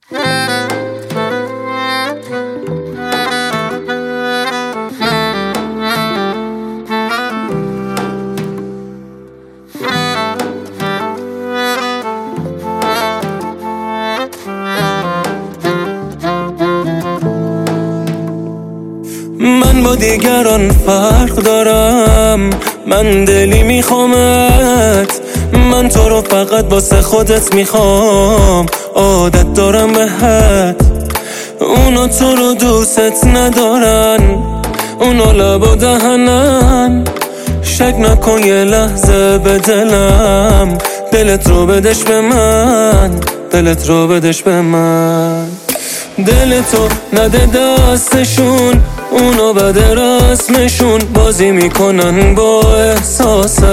من با دیگران فرق دارم، من دلی میخوامت، من تو رو فقط واسه خودت میخوام، عادت دارم به حد. اونا تو رو دوست ندارن، اونا لب و دهنن، شک نکن یه لحظه به دلم، دلت رو بدش به من، دلت رو بدش به من. دلتو نده دستشون، اونا بد رسمشون، بازی میکنن با احساست.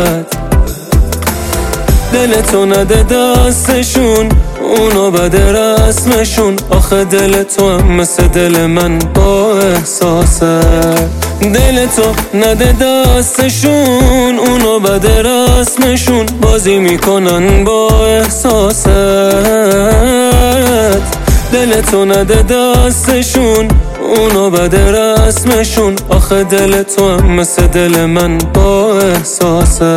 دلتو نده دستشون، اونا بد رسمشون، آخه دل تو هم مثل دل من با احساست. دلتو نده دستشون، اونا بد رسمشون، بازی میکنن با احساست. دلتو نده دستشون، اونا بد رسمشون، آخه دل تو هم مثل دل من با احساسه.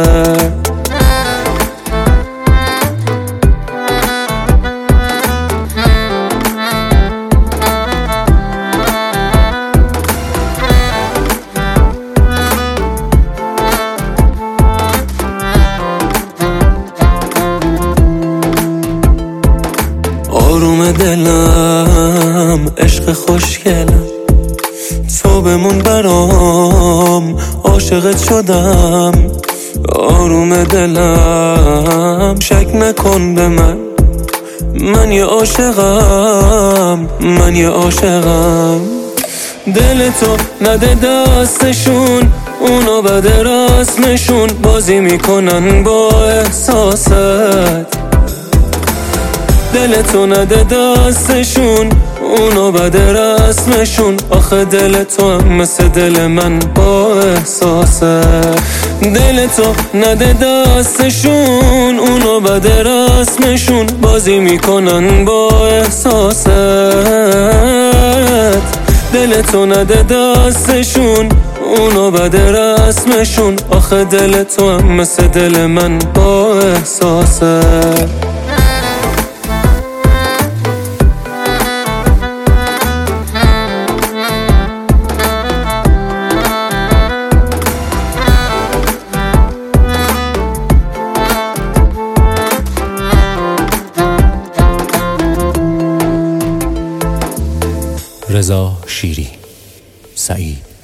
آروم دلم، عشق خوشگلم، تو بمون برام، عاشقت شدم. آروم دلم، شک نکن به من، من یه عاشقم، من یه عاشقم. دلتو نده دستشون، اونا بد رسمشون، بازی میکنن با احساست. دلتو نده دستشون، اونا بد رسمشون، آخه دل تو هم مثل دل من با احساسه. دلتو نده دستشون، اونا بد رسمشون، بازی میکنن با احساست. دلتو نده دستشون، اونا بد رسمشون، آخه دل تو هم مثل دل من با احساسه. رضا شیری، سعید.